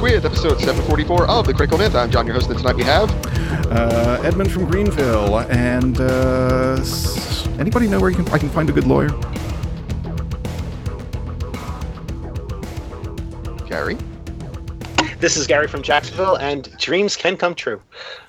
back with episode 744 of The Critical Myth. I'm John, your host, and tonight we have... Edmund from Greenville, and anybody know where I can find a good lawyer? Gary? This is Gary from Jacksonville, and dreams can come true.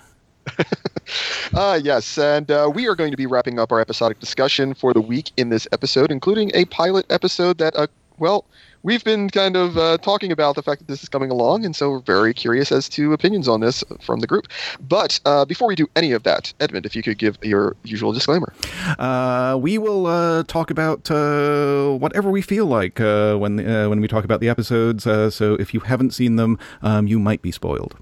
Yes, and we are going to be wrapping up our episodic discussion for the week in this episode, including a pilot episode that, we've been kind of talking about the fact that this is coming along, and so we're very curious as to opinions on this from the group. But before we do any of that, Edmund, if you could give your usual disclaimer. We will talk about whatever we feel like when we talk about the episodes, so if you haven't seen them, you might be spoiled.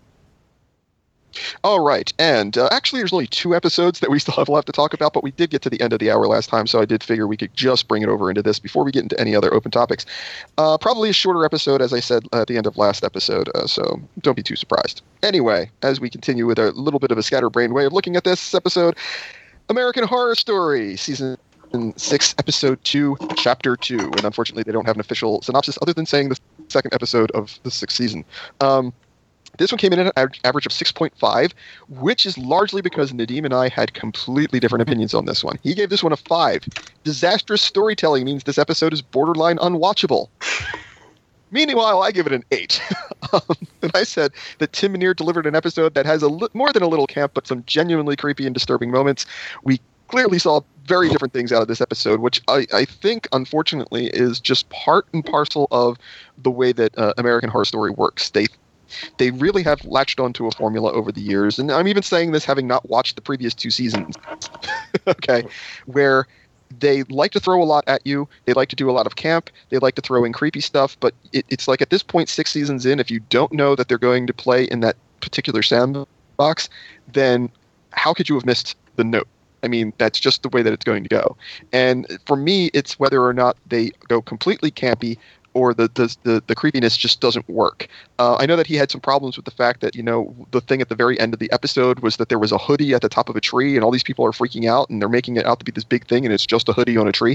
All right, and actually there's only 2 episodes that we still have left to talk about, but we did get to the end of the hour last time, so I did figure we could just bring it over into this before we get into any other open topics. Probably a shorter episode, as I said at the end of last episode, so don't be too surprised. Anyway, as we continue with a little bit of a scatterbrained way of looking at this episode, American Horror Story, Season 6, Episode 2, Chapter 2, and unfortunately they don't have an official synopsis other than saying the second episode of the 6th season. This one came in at an average of 6.5, which is largely because Nadim and I had completely different opinions on this one. He gave this one a 5. Disastrous storytelling means this episode is borderline unwatchable. Meanwhile, I give it an 8. And I said that Tim Minear delivered an episode that has more than a little camp, but some genuinely creepy and disturbing moments. We clearly saw very different things out of this episode, which I think, unfortunately, is just part and parcel of the way that American Horror Story works. They really have latched onto a formula over the years, and I'm even saying this having not watched the previous 2 seasons, okay, where they like to throw a lot at you, they like to do a lot of camp, they like to throw in creepy stuff, but it's like at this point, 6 seasons in, if you don't know that they're going to play in that particular sandbox, then how could you have missed the note? I mean, that's just the way that it's going to go. And for me, it's whether or not they go completely campy or the creepiness just doesn't work. I know that he had some problems with the fact that, the thing at the very end of the episode was that there was a hoodie at the top of a tree and all these people are freaking out and they're making it out to be this big thing and it's just a hoodie on a tree.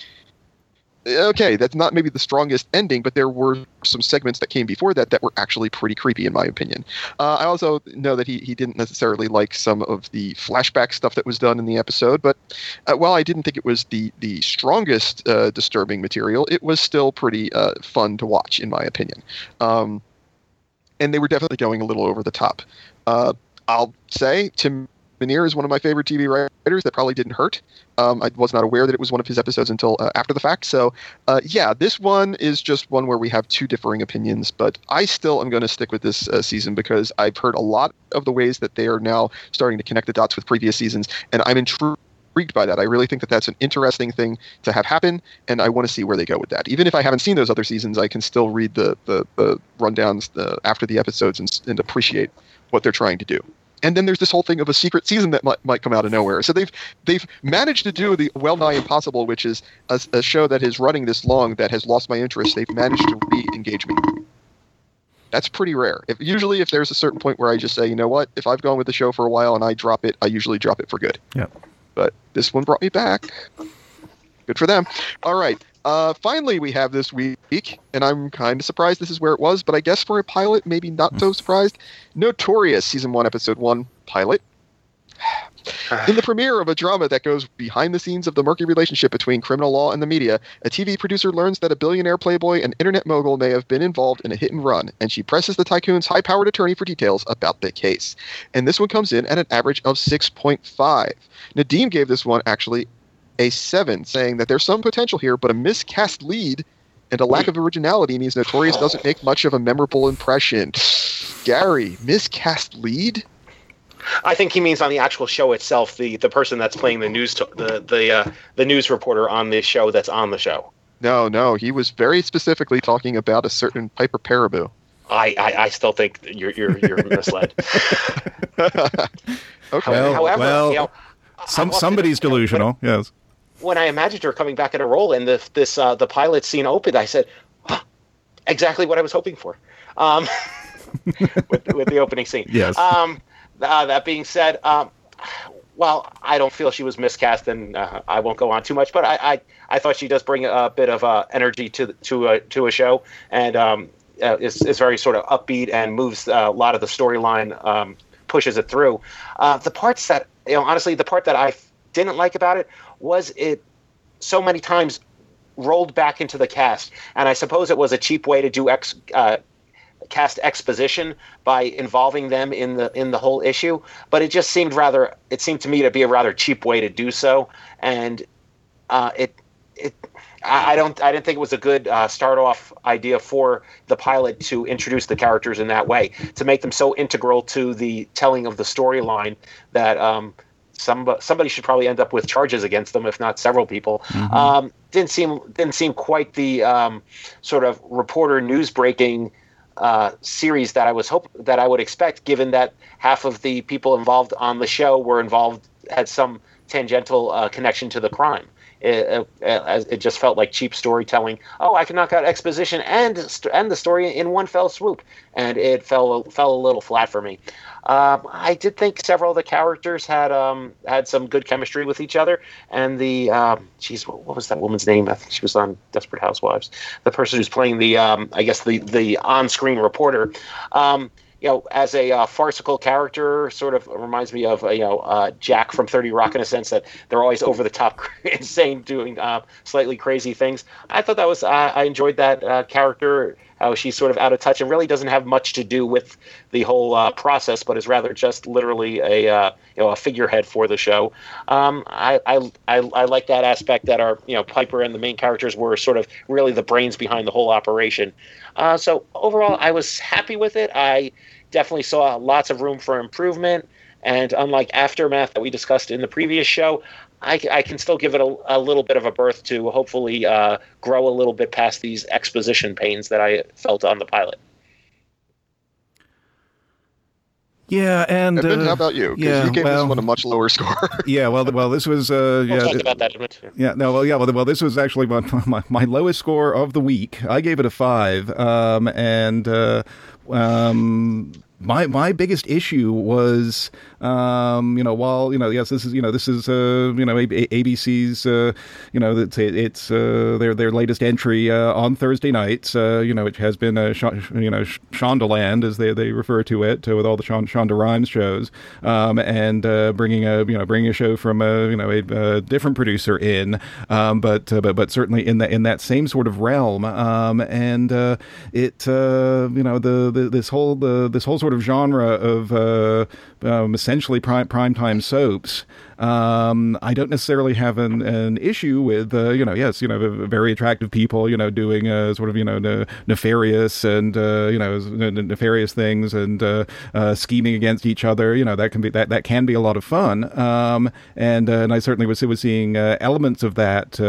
Okay, that's not maybe the strongest ending, but there were some segments that came before that were actually pretty creepy, in my opinion. I also know that he didn't necessarily like some of the flashback stuff that was done in the episode, but while I didn't think it was the strongest disturbing material, it was still pretty fun to watch, in my opinion. And they were definitely going a little over the top. I'll say Tim Minear is one of my favorite TV writers. That probably didn't hurt. I was not aware that it was one of his episodes until after the fact. So, this one is just one where we have 2 differing opinions. But I still am going to stick with this season because I've heard a lot of the ways that they are now starting to connect the dots with previous seasons. And I'm intrigued by that. I really think that that's an interesting thing to have happen. And I want to see where they go with that. Even if I haven't seen those other seasons, I can still read the rundowns after the episodes and appreciate what they're trying to do. And then there's this whole thing of a secret season that might come out of nowhere. So they've managed to do the well nigh impossible, which is a show that is running this long that has lost my interest. They've managed to re-engage me. That's pretty rare. Usually if there's a certain point where I just say, you know what, if I've gone with the show for a while and I drop it, I usually drop it for good. Yeah. But this one brought me back. Good for them. All right. Finally, we have this week, and I'm kind of surprised this is where it was, but I guess for a pilot, maybe not so surprised. Notorious, Season 1, Episode 1, pilot. In the premiere of a drama that goes behind the scenes of the murky relationship between criminal law and the media, a TV producer learns that a billionaire playboy and internet mogul may have been involved in a hit and run, and she presses the tycoon's high-powered attorney for details about the case. And this one comes in at an average of 6.5. Nadim gave this one, actually, a 7, saying that there's some potential here, but a miscast lead and a lack of originality means Notorious doesn't make much of a memorable impression. Gary, miscast lead? I think he means on the actual show itself, the person that's playing the news the news reporter on the show that's on the show. No, he was very specifically talking about a certain Piper Perabo. I still think you're misled. Okay. However, somebody's delusional. Yes. When I imagined her coming back in a role and the pilot scene opened, I said, exactly what I was hoping for. With the opening scene. Yes. That being said, well, I don't feel she was miscast, and I won't go on too much. But I thought she does bring a bit of energy to a show, and is very sort of upbeat and moves a lot of the storyline, pushes it through. The parts that, honestly, the part that I didn't like about it was it so many times rolled back into the cast, and I suppose it was a cheap way to do cast exposition by involving them in the whole issue. But it just seemed to me to be a rather cheap way to do so, and I didn't think it was a good start off idea for the pilot to introduce the characters in that way, to make them so integral to the telling of the storyline that somebody should probably end up with charges against them, if not several people. Mm-hmm. Didn't seem quite the sort of reporter news breaking series that I would expect, given that half of the people involved on the show had some tangential connection to the crime. It just felt like cheap storytelling. Oh, I can knock out exposition and the story in one fell swoop, and it fell a little flat for me. I did think several of the characters had some good chemistry with each other, and what was that woman's name? I think she was on Desperate Housewives. The person who's playing the on-screen reporter. As a farcical character, sort of reminds me of Jack from 30 Rock, in a sense that they're always over the top, insane, doing slightly crazy things. I thought that was I enjoyed that character. How she's sort of out of touch and really doesn't have much to do with the whole process, but is rather just literally a figurehead for the show. I like that aspect that our Piper and the main characters were sort of really the brains behind the whole operation. So overall, I was happy with it. I definitely saw lots of room for improvement, and unlike Aftermath that we discussed in the previous show, I can still give it a little bit of a berth to hopefully grow a little bit past these exposition pains that I felt on the pilot. Yeah, and how about you? Because you gave this one a much lower score. Yeah, well, this was we'll talk about that in a minute. Yeah, no, well, this was actually my lowest score of the week. I gave it a 5, My biggest issue was, yes, this is ABC's, it's their latest entry on Thursday nights, which has been Shondaland, as they refer to it, with all the Shonda Rhimes shows, and bringing a show from a different producer in, but certainly in that same sort of realm, and this whole sort of genre of essentially primetime soaps. I don't necessarily have an issue with very attractive people doing sort of nefarious and nefarious things and scheming against each other. That can be a lot of fun. And I certainly was seeing elements of that.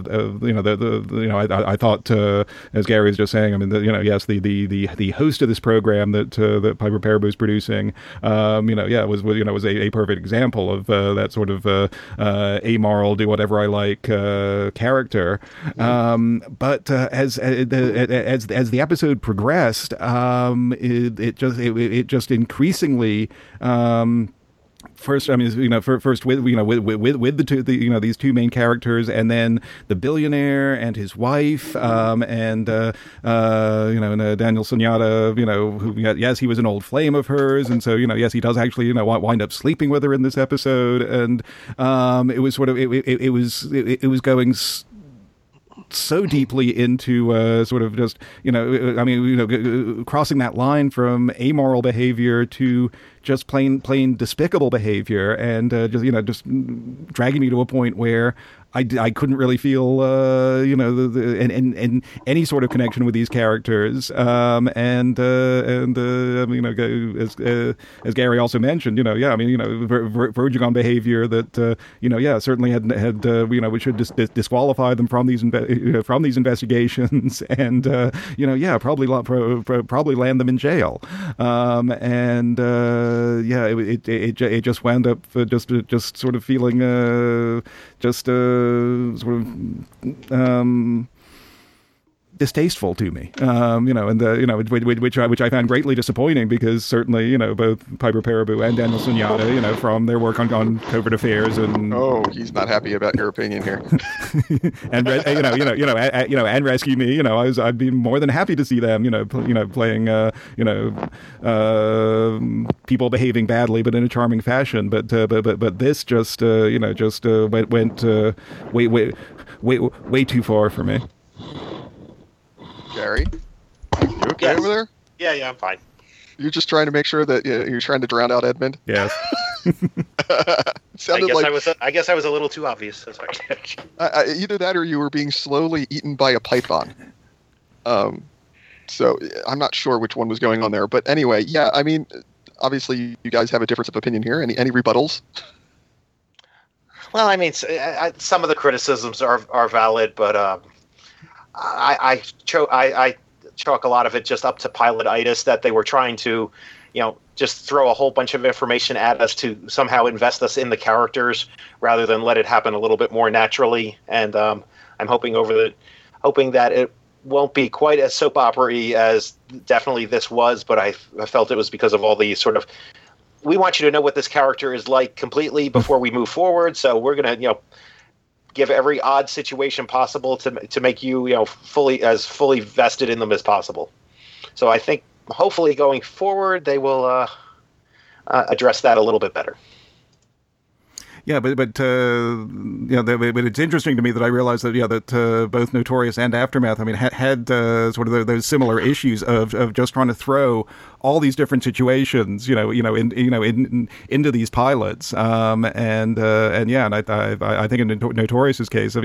I thought, as Gary was just saying, I mean, the host of this program that Piper Perabo is producing, was a perfect example of that sort of amoral, do whatever I like character. But as the episode progressed, it just increasingly. First, I mean, first with the two, these two main characters, and then the billionaire and his wife, and Daniel Sunyata, who, yes, he was an old flame of hers, and so yes, he does actually wind up sleeping with her in this episode, and it was sort of it was going so deeply into sort of just crossing that line from amoral behavior to just plain despicable behavior, and just dragging me to a point where I couldn't really feel any sort of connection with these characters, as Gary also mentioned, verging on behavior that certainly had we should disqualify them from these investigations, and probably land them in jail, it just wound up just sort of feeling distasteful to me, and which I found greatly disappointing, because certainly, both Piper Perabo and Daniel Sunyata, from their work on Covert Affairs and he's not happy about your opinion here, and and Rescue Me, I'd be more than happy to see them, playing people behaving badly but in a charming fashion, but this just went way too far for me. Gary, you okay over there? Yeah, I'm fine. You're just trying to make sure that you're trying to drown out Edmund? Yes. I guess I was a little too obvious. Sorry. Either that or you were being slowly eaten by a python. So I'm not sure which one was going on there. But anyway, yeah, I mean, obviously you guys have a difference of opinion here. Any rebuttals? Well, I mean, some of the criticisms are valid, but I chalk a lot of it just up to pilot-itis, that they were trying to, just throw a whole bunch of information at us to somehow invest us in the characters rather than let it happen a little bit more naturally. And I'm hoping that it won't be quite as soap opera-y as definitely this was, but I felt it was because of all the sort of, we want you to know what this character is like completely before we move forward, so we're going to, give every odd situation possible to make you, fully vested in them as possible. So I think hopefully going forward they will address that a little bit better. Yeah, but it's interesting to me that I realized that both Notorious and Aftermath, I mean, had sort of those similar issues of just trying to throw all these different situations, into these pilots, and I think in Notorious's case, I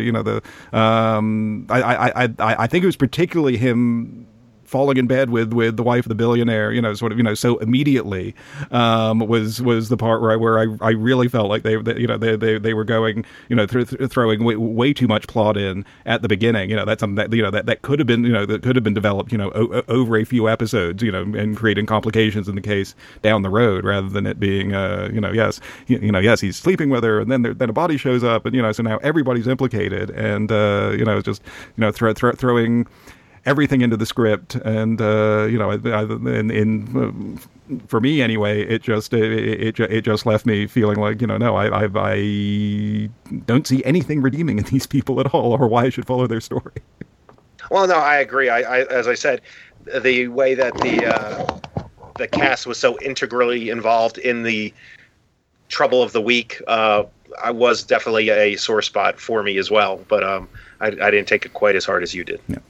think it was particularly him falling in bed with the wife of the billionaire, so immediately, was the part where I really felt like they were going, throwing way too much plot in at the beginning. That's something that could have been developed, over a few episodes, and creating complications in the case down the road, rather than it being, yes, he's sleeping with her, and then a body shows up, and so now everybody's implicated, and throwing everything into the script, and for me anyway, it just left me feeling like, I don't see anything redeeming in these people at all, or why I should follow their story. Well, no, I agree. I as I said, the way that the cast was so integrally involved in the trouble of the week, I was definitely a sore spot for me as well. But I didn't take it quite as hard as you did. Yeah.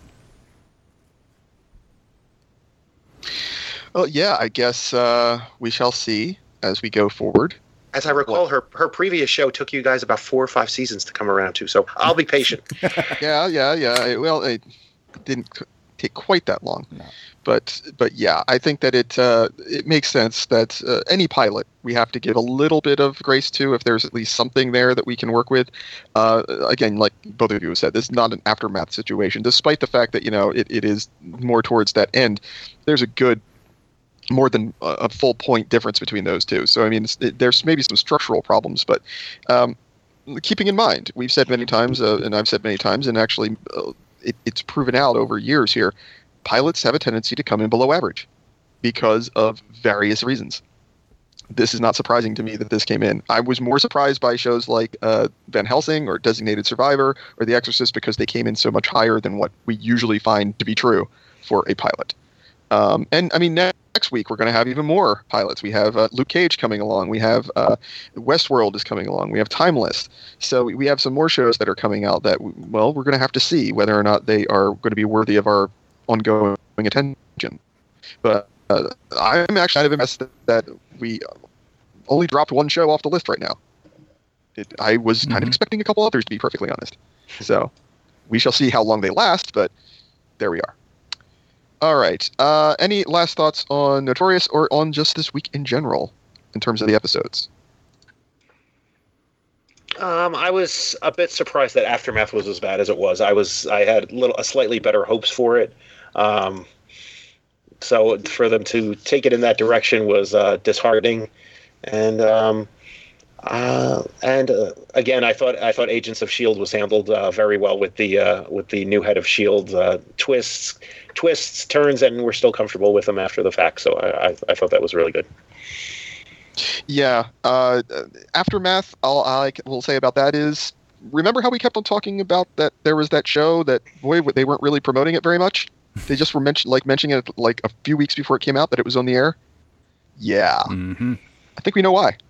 Well, yeah, I guess we shall see as we go forward. As I recall, her previous show took you guys about 4 or 5 seasons to come around to, so I'll be patient. Yeah. Well, it didn't take quite that long. No. But yeah, I think that it makes sense that any pilot we have to give a little bit of grace to, if there's at least something there that we can work with. Again, like both of you have said, this is not an Aftermath situation, despite the fact that it is more towards that end. There's a good, more than a full point difference between those two. So I mean, there's maybe some structural problems, but keeping in mind, we've said many times, and I've said many times, and actually it's proven out over years here. Pilots have a tendency to come in below average because of various reasons. This is not surprising to me that this came in. I was more surprised by shows like Van Helsing or Designated Survivor or The Exorcist, because they came in so much higher than what we usually find to be true for a pilot. And I mean, next week we're going to have even more pilots. We have Luke Cage coming along. We have Westworld is coming along. We have Timeless. So we have some more shows that are coming out that, well, we're going to have to see whether or not they are going to be worthy of our ongoing attention. But I'm actually kind of impressed that we only dropped one show off the list right now. I was kind of expecting a couple others, to be perfectly honest. So we shall see how long they last, but there we are. All right. Any last thoughts on Notorious or on just this week in general in terms of the episodes? I was a bit surprised that Aftermath was as bad as it was. I had slightly better hopes for it. So for them to take it in that direction was disheartening. And And again, I thought Agents of Shield was handled very well with the new head of Shield, twists, turns, and we're still comfortable with them after the fact. So I thought that was really good. Yeah. Aftermath, all I will say about that is, remember how we kept on talking about that there was that show that, boy, they weren't really promoting it very much? They just were mentioning it like a few weeks before it came out that it was on the air? Yeah. Mm-hmm. I think we know why.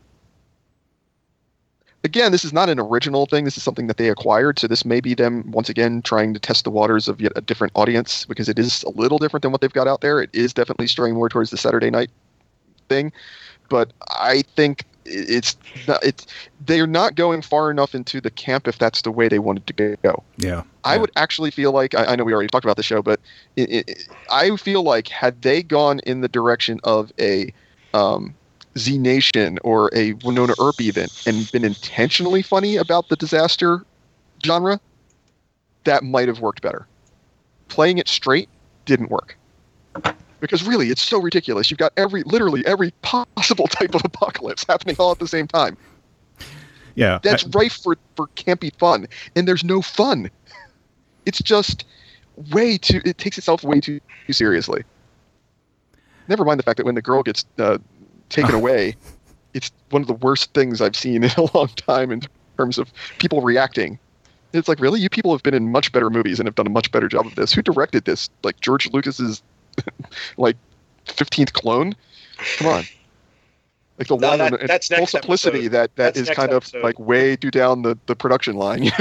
Again, this is not an original thing. This is something that they acquired. So this may be them, once again, trying to test the waters of yet a different audience, because it is a little different than what they've got out there. It is definitely straying more towards the Saturday night thing. But I think they're not going far enough into the camp if that's the way they wanted to go. Yeah. I would actually feel like, I know we already talked about the show, but I feel like had they gone in the direction of a Z Nation or a Winona Earp even, and been intentionally funny about the disaster genre, that might have worked better. Playing it straight didn't work. Because really, it's so ridiculous. You've got literally every possible type of apocalypse happening all at the same time. Yeah. That's rife for campy fun. And there's no fun. It's just it takes itself way too seriously. Never mind the fact that when the girl gets taken away, it's one of the worst things I've seen in a long time in terms of people reacting. It's like, really? You people have been in much better movies and have done a much better job of this. Who directed this? Like George Lucas's 15th clone? Come on. Like the one in full simplicity episode. that is kind of like way too down the production line.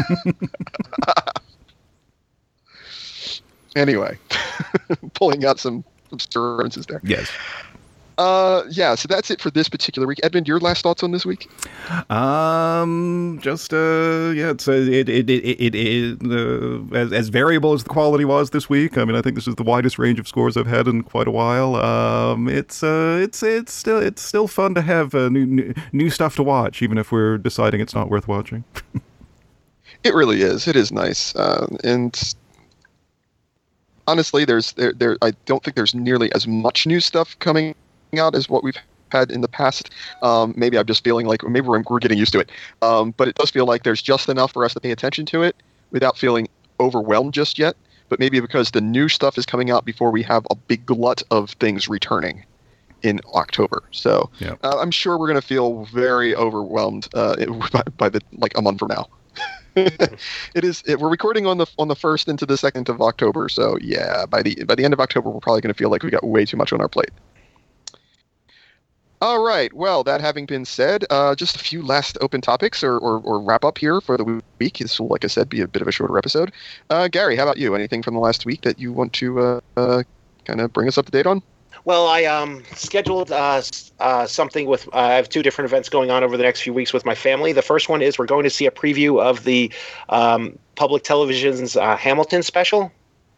Anyway, pulling out some references there. Yes. Yeah, so that's it for this particular week. Edmund, your last thoughts on this week? It's as variable as the quality was this week. I mean, I think this is the widest range of scores I've had in quite a while. It's still fun to have new stuff to watch, even if we're deciding it's not worth watching. It really is. It is nice, and honestly, I don't think there's nearly as much new stuff coming out as what we've had in the past. Maybe I'm just feeling like maybe we're getting used to it. But it does feel like there's just enough for us to pay attention to it without feeling overwhelmed just yet. But maybe because the new stuff is coming out before we have a big glut of things returning in October. So yeah. I'm sure we're going to feel very overwhelmed by a month from now. We're recording on the 1st into the 2nd of October. So yeah, by the end of October, we're probably going to feel like we got way too much on our plate. All right. Well, that having been said, just a few last open topics or wrap up here for the week. This will, like I said, be a bit of a shorter episode. Gary, how about you? Anything from the last week that you want to kind of bring us up to date on? Well, I scheduled something with. I have two different events going on over the next few weeks with my family. The first one is we're going to see a preview of the public television's Hamilton special.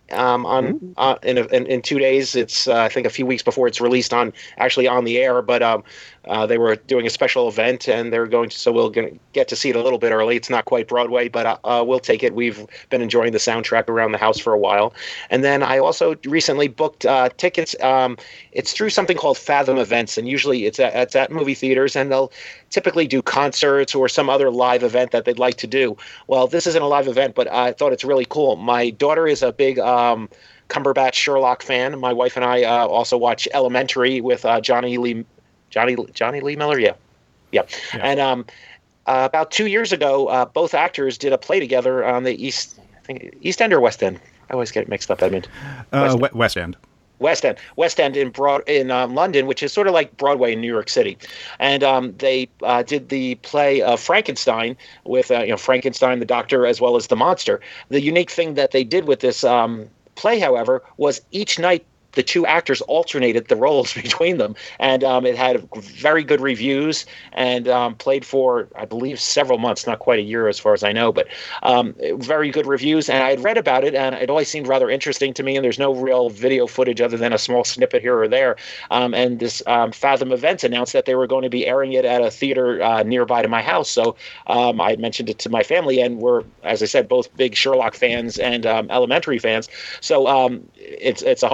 In 2 days. It's I think a few weeks before it's released on the air, but they were doing a special event and they're going to, so we'll get to see it a little bit early. It's not quite Broadway, but we'll take it. We've been enjoying the soundtrack around the house for a while. And then I also recently booked tickets. It's through something called Fathom Events, and usually it's at movie theaters, and they'll typically do concerts or some other live event that they'd like to do. Well, this isn't a live event, but I thought it's really cool. My daughter is a big Cumberbatch Sherlock fan. My wife and I also watch Elementary with Johnny Lee Miller. Yeah. And about 2 years ago, both actors did a play together on the East End or West End. I always get it mixed up, Edmund. West End. West End in London, which is sort of like Broadway in New York City, and they did the play of Frankenstein with Frankenstein, the doctor, as well as the monster. The unique thing that they did with this play, however, was each night the two actors alternated the roles between them, and it had very good reviews and played for, I believe, several months, not quite a year as far as I know, but very good reviews. And I had read about it, and it always seemed rather interesting to me, and there's no real video footage other than a small snippet here or there. And this Fathom Events announced that they were going to be airing it at a theater nearby to my house. So I had mentioned it to my family, and we're, as I said, both big Sherlock fans and Elementary fans. So it's a home run for me.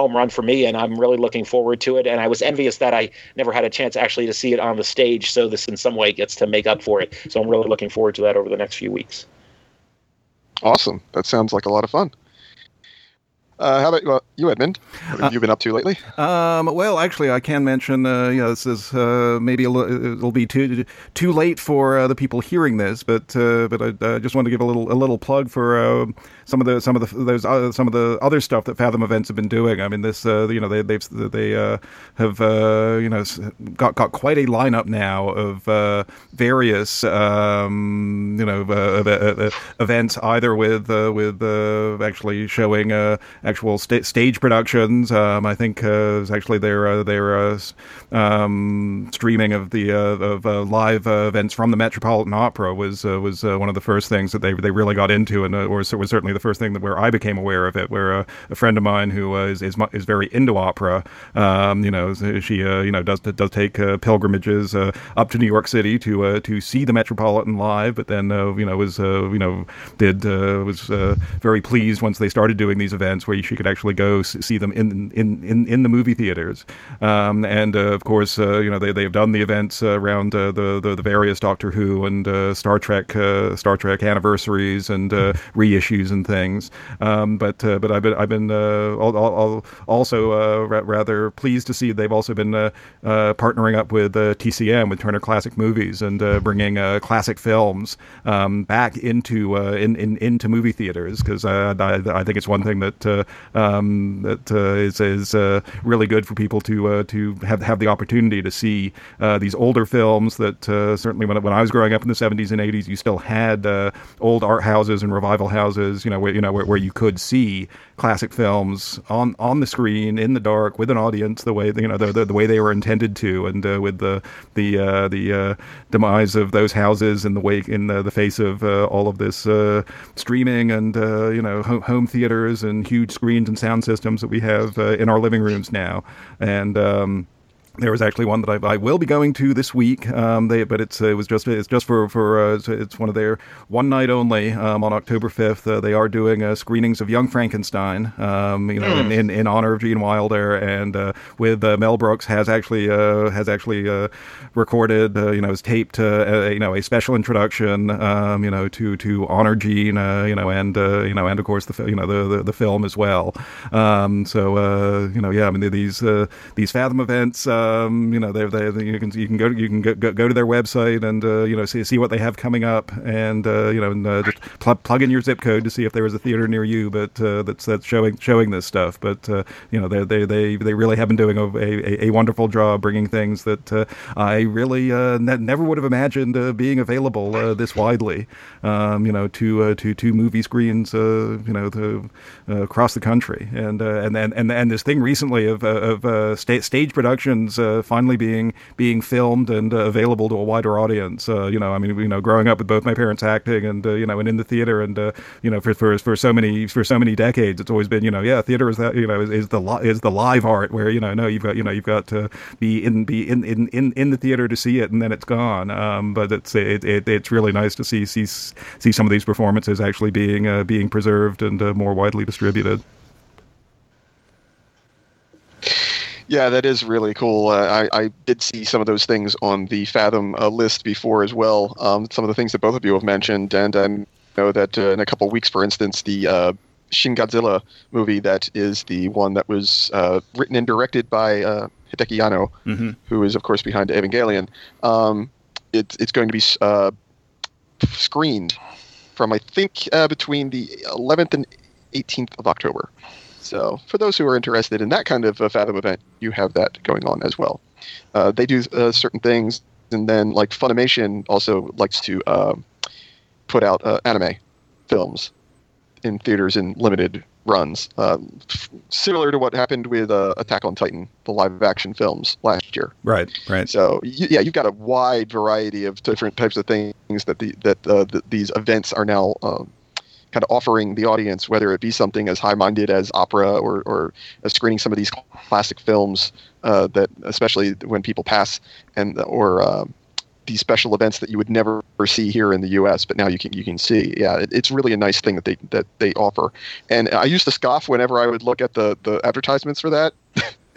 me, and I'm really looking forward to it. And I was envious that I never had a chance actually to see it on the stage, so this in some way gets to make up for it. So I'm really looking forward to that over the next few weeks. Awesome. That sounds like a lot of fun. How about you, Edmund? What have you been up to lately? Well, actually, I can mention, this is maybe it'll be too late for the people hearing this, but I just want to give a little plug for some of the other stuff that Fathom Events have been doing. I mean, this they have got quite a lineup now of various events, either with actually showing actual stage productions. I think is actually their streaming of the live events from the Metropolitan Opera was one of the first things that they really got into, and or was certainly the first thing where I became aware of it. Where a friend of mine who is very into opera, she does take pilgrimages up to New York City to see the Metropolitan live, but then was very pleased once they started doing these events where she could actually go see them in the movie theaters, and of course they've done the events around the various Doctor Who and Star Trek anniversaries and reissues and things, but I've been also rather pleased to see they've also been partnering up with TCM, with Turner Classic Movies, and bringing classic films back into movie theaters, because I think it's one thing that is really good for people to have the opportunity to see these older films that certainly when I was growing up in the 70s and 80s, you still had old art houses and revival houses, where you could see classic films on the screen in the dark with an audience the way the way they were intended to, and with the demise of those houses in the face of all of this streaming and home theaters and huge screens and sound systems that we have in our living rooms now. And there was actually one that I will be going to this week, but it's just for it's one of their one night only on October 5th. They are doing screenings of Young Frankenstein, in honor of Gene Wilder, and with Mel Brooks has actually recorded, has taped a special introduction, to honor Gene, and of course the film as well. These Fathom events. You can go to their website and see what they have coming up, and just plug in your zip code to see if there is a theater near you, but that's showing this stuff. But they really have been doing a wonderful job bringing things that I really never would have imagined being available this widely, to movie screens, across the country, and this thing recently of stage productions finally being filmed and available to a wider audience. Growing up with both my parents acting and and in the theater, and for so many decades, it's always been theater is that is the live art where you've got to be in the theater to see it, and then it's gone. But it's really nice to see some of these performances actually being preserved and more widely distributed. Yeah, that is really cool. I did see some of those things on the Fathom list before as well. Some of the things that both of you have mentioned, and I know that in a couple of weeks, for instance, the Shin Godzilla movie, that is the one that was written and directed by Hideki Anno, mm-hmm. who is, of course, behind Evangelion. It's going to be screened from, I think, between the 11th and 18th of October. So for those who are interested in that kind of Fathom event, you have that going on as well. They do certain things, and then like Funimation also likes to put out anime films in theaters in limited runs, similar to what happened with Attack on Titan, the live-action films last year. Right. So you've got a wide variety of different types of things that these events are now kind of offering the audience, whether it be something as high-minded as opera or screening some of these classic films that, especially when people pass, or these special events that you would never see here in the U.S., but now you can see. Yeah, it's really a nice thing that they offer. And I used to scoff whenever I would look at the advertisements for that,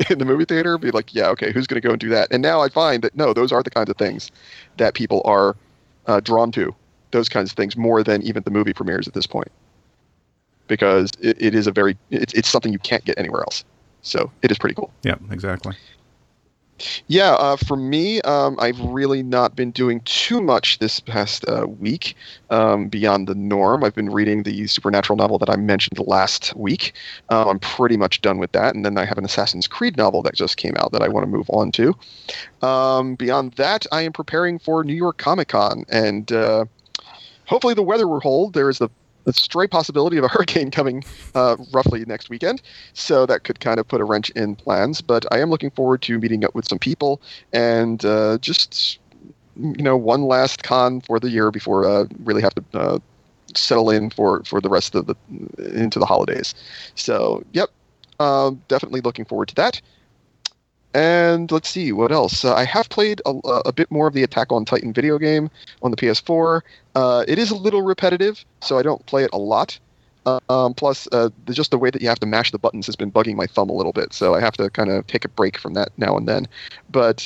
in the movie theater, be like, yeah, okay, who's going to go and do that? And now I find that no, those are the kinds of things that people are drawn to. Those kinds of things more than even the movie premieres at this point, because it is it's something you can't get anywhere else. So it is pretty cool. Yeah, exactly. Yeah, for me, I've really not been doing too much this past week beyond the norm. I've been reading the supernatural novel that I mentioned last week. I'm pretty much done with that. And then I have an Assassin's Creed novel that just came out that I want to move on to. Beyond that, I am preparing for New York Comic Con. And hopefully the weather will hold. There is the stray possibility of a hurricane coming roughly next weekend, so that could kind of put a wrench in plans. But I am looking forward to meeting up with some people and just one last con for the year before really have to settle in for the rest of into the holidays. So yep, definitely looking forward to that. And let's see, what else? I have played a bit more of the Attack on Titan video game on the PS4. It is a little repetitive, so I don't play it a lot. Plus, just the way that you have to mash the buttons has been bugging my thumb a little bit, so I have to kind of take a break from that now and then. But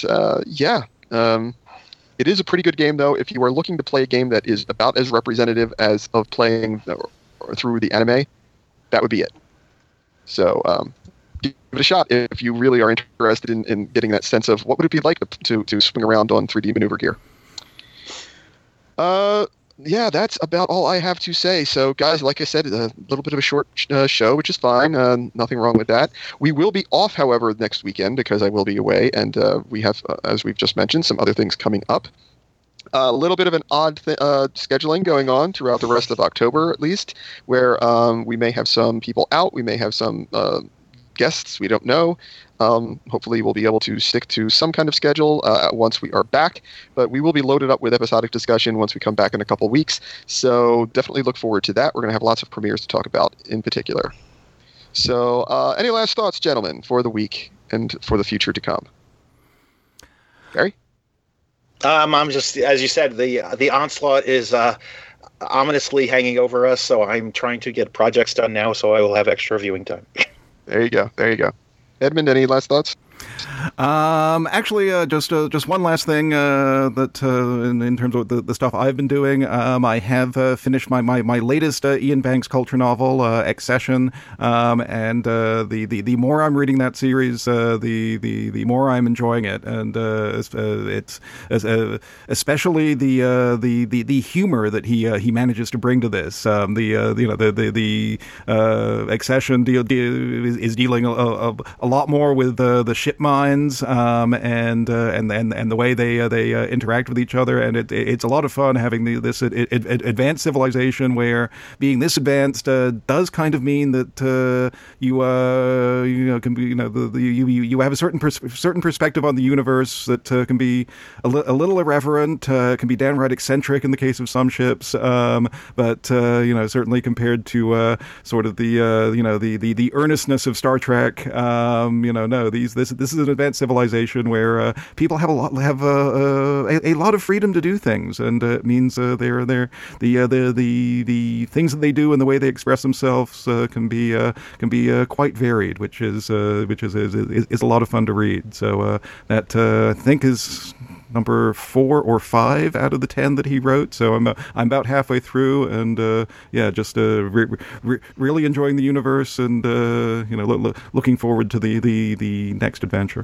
it is a pretty good game, though. If you are looking to play a game that is about as representative as of playing through the anime, that would be it. So give it a shot if you really are interested in getting that sense of what would it be like to swing around on 3D maneuver gear. Yeah, that's about all I have to say. So, guys, like I said, a little bit of a short show, which is fine. Nothing wrong with that. We will be off, however, next weekend because I will be away, and we have, as we've just mentioned, some other things coming up. A little bit of an odd scheduling going on throughout the rest of October, at least, where we may have some people out. We may have some guests. We don't know. Hopefully we'll be able to stick to some kind of schedule once we are back, but we will be loaded up with episodic discussion once we come back in a couple weeks. So definitely look forward to that. We're going to have lots of premieres to talk about in particular. So any last thoughts, gentlemen, for the week and for the future to come? Gary? I'm just, as you said, the onslaught is ominously hanging over us, so I'm trying to get projects done now so I will have extra viewing time. There you go. Edmund, any last thoughts? Actually, just one last thing that in terms of the stuff I've been doing, I have finished my latest Ian Banks culture novel, Accession, and the more I'm reading that series, the more I'm enjoying it, and it's especially the humor that he manages to bring to this. The Accession is dealing a lot more with the ship minds, and the way they interact with each other, and it's a lot of fun having this advanced civilization where being this advanced does kind of mean that you can be you have a certain perspective on the universe that can be a little irreverent, can be downright eccentric in the case of some ships, but certainly compared to sort of the earnestness of Star Trek, this is an advanced civilization where people have a lot of freedom to do things, and it means the things that they do and the way they express themselves can be quite varied, which is a lot of fun to read. So that I think is number 4 or 5 out of the 10 that he wrote. So I'm about halfway through, and just really enjoying the universe, and looking forward to the next adventure.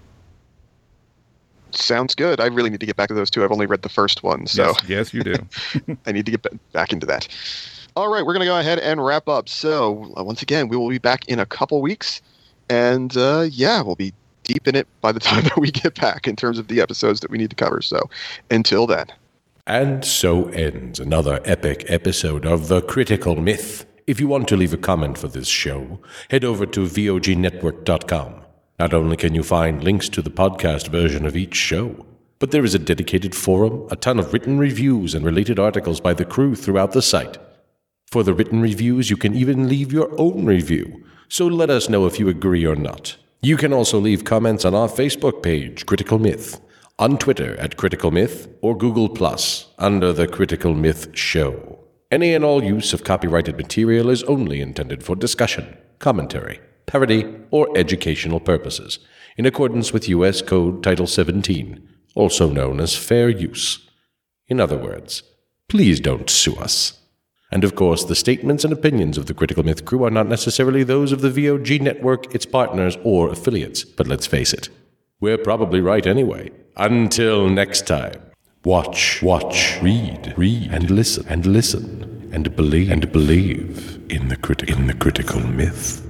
Sounds good. I really need to get back to those two. I've only read the first one, so yes you do. I need to get back into that. All right, we're going to go ahead and wrap up. So once again, we will be back in a couple weeks, and we'll be deep in it by the time that we get back in terms of the episodes that we need to cover. So until then. And so ends another epic episode of The Critical Myth. If you want to leave a comment for this show, head over to vognetwork.com. Not only can you find links to the podcast version of each show, but there is a dedicated forum, a ton of written reviews, and related articles by the crew throughout the site. For the written reviews, you can even leave your own review, so let us know if you agree or not. You can also leave comments on our Facebook page, Critical Myth, on Twitter at Critical Myth, or Google Plus under The Critical Myth Show. Any and all use of copyrighted material is only intended for discussion, commentary, parody, or educational purposes, in accordance with U.S. Code Title 17, also known as fair use. In other words, please don't sue us. And of course, the statements and opinions of the Critical Myth crew are not necessarily those of the VOG network, its partners, or affiliates. But let's face it, we're probably right anyway. Until next time, watch, read, and listen, and believe in the critical myth.